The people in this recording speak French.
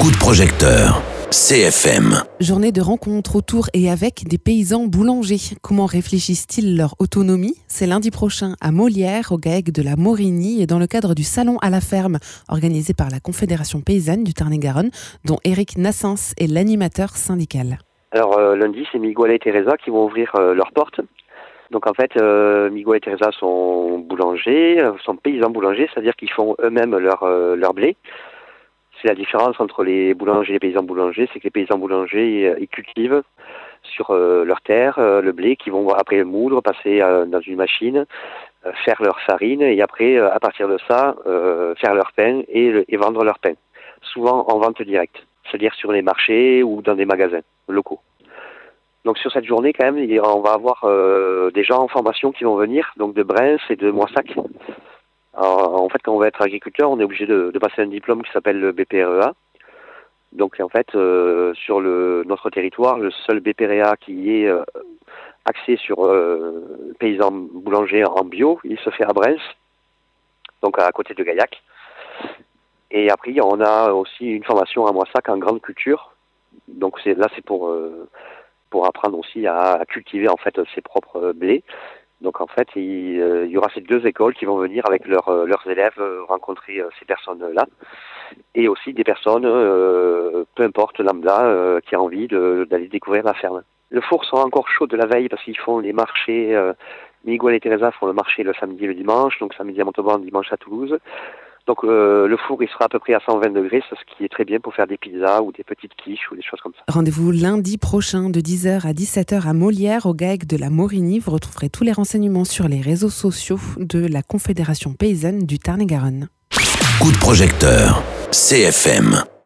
Coup de projecteur. CFM. Journée de rencontres autour et avec des paysans boulangers. Comment réfléchissent-ils leur autonomie ? C'est lundi prochain à Molières, au GAEC de la Morigny, et dans le cadre du Salon à la ferme, organisé par la Confédération paysanne du Tarn-et-Garonne, dont Éric Nassens est l'animateur syndical. Alors lundi, c'est Miguel et Teresa qui vont ouvrir leurs portes. Donc en fait, Miguel et Teresa sont boulangers, sont paysans boulangers, c'est-à-dire qu'ils font eux-mêmes leur blé. C'est la différence entre les boulangers et les paysans boulangers, c'est que les paysans boulangers, ils cultivent sur leur terre le blé qu'ils vont après le moudre, passer dans une machine, faire leur farine et après, à partir de ça, faire leur pain et vendre leur pain. Souvent en vente directe, c'est-à-dire sur les marchés ou dans des magasins locaux. Donc sur cette journée, quand même, on va avoir des gens en formation qui vont venir, donc de Brens et de Moissac. Alors, en fait, quand on va être agriculteur, on est obligé de passer un diplôme qui s'appelle le BPREA. Donc en fait, sur notre territoire, le seul BPREA qui est axé sur paysans boulangers en bio, il se fait à Brens, donc à côté de Gaillac. Et après, on a aussi une formation à Moissac en grande culture. Donc c'est pour apprendre aussi à cultiver en fait ses propres blés. Donc en fait, il y aura ces deux écoles qui vont venir avec leurs élèves rencontrer ces personnes-là. Et aussi des personnes, peu importe lambda, qui a envie d'aller découvrir la ferme. Le four sera encore chaud de la veille parce qu'ils font les marchés. Miguel et Teresa font le marché le samedi et le dimanche, donc samedi à Montauban, dimanche à Toulouse. Donc le four il sera à peu près à 120 degrés, ce qui est très bien pour faire des pizzas ou des petites quiches ou des choses comme ça. Rendez-vous lundi prochain de 10h à 17h à Molières, au GAEC de la Morigny. Vous retrouverez tous les renseignements sur les réseaux sociaux de la Confédération paysanne du Tarn-et-Garonne. Coup de projecteur. CFM.